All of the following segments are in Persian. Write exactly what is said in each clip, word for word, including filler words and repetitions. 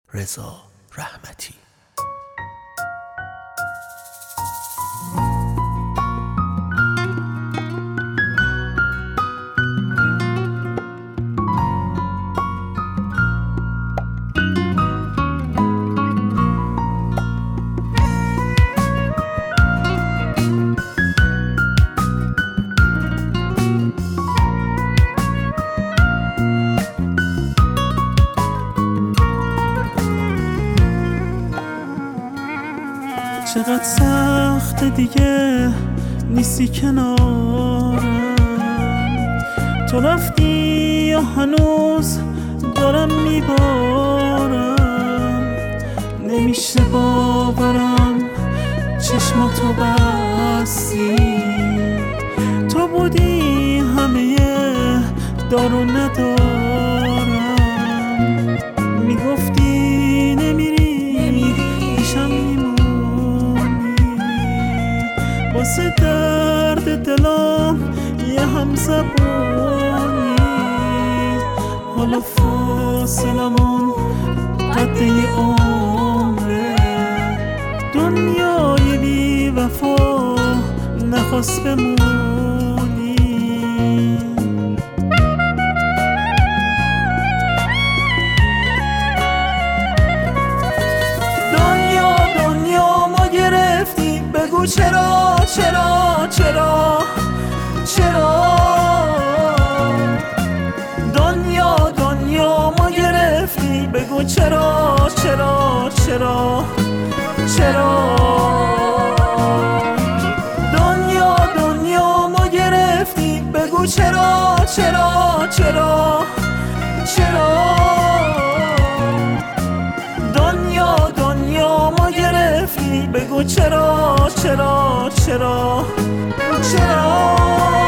رضا رحمتی. چقدر سخت دیگه نیستی کنارم، تو رفتی یا هنوز دارم میبارم، نمیشه باورم چشماتو بستی، تو بودی همه دارو ندارم، میگفتی نمیری پیشم میمونی، واسه درد دلم یه هم زبونی، حالا فاصلمون قد یه عمره، دنیای بی وفا نخواست بمونی. دنیا دنیا ما گرفتی، بگو چرا چرا چرا چرا، دنیا دنیا ما گرفتی، بگو چرا چرا چرا چرا، دنیا دنیا ما گرفتی، بگو چرا چرا چرا چرا، دنیا دنیا ما گرفتی، بگو چرا چرا چرا چرا.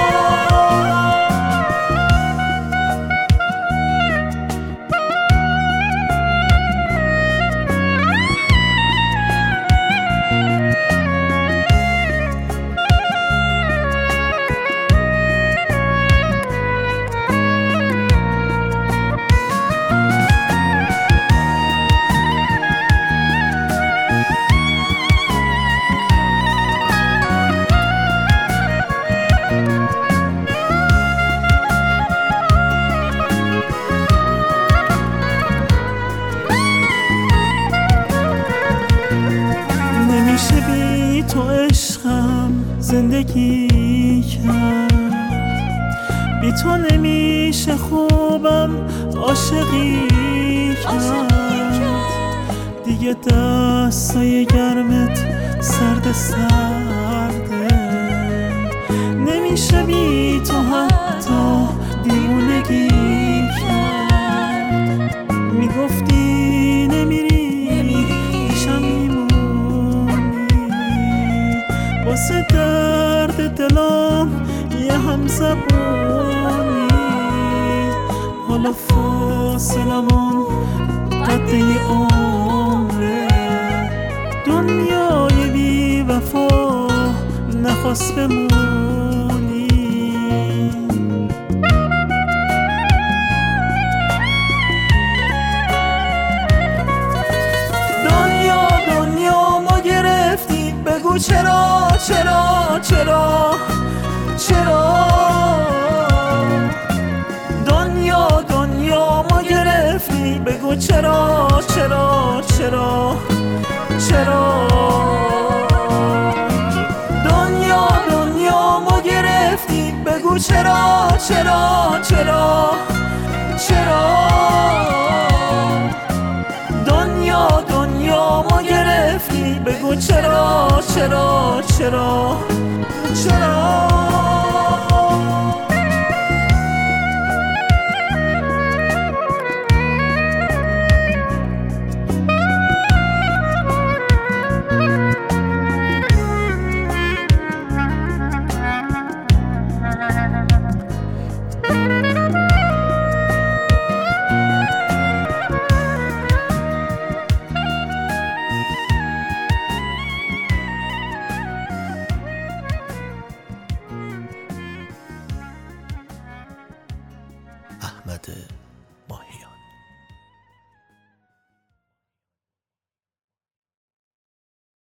نمیشه بی تو عشقم زندگی کرد، بی تو نمیشه خوبم عاشقی کرد، دیگه دستای گرمت سرد سرده، نمیشه بی تو حتی دیوونگی کرد، میگفتی نمیری پیشم میمونی، واسه درد دلم یه هم زبونی، حالا فاصلمون قد یه عمره، دنیای بی وفا نخواست بمونی. دنیا دنیا ما گرفتی، بگو چرا چرا چرا چرا، دنیا دنیا ما گرفتی، بگو چرا چرا چرا چرا، دنیا دنیا ما گرفتی، بگو چرا چرا چرا چرا، دنیا دنیا ما گرفتی، بگو چرا چرا چرا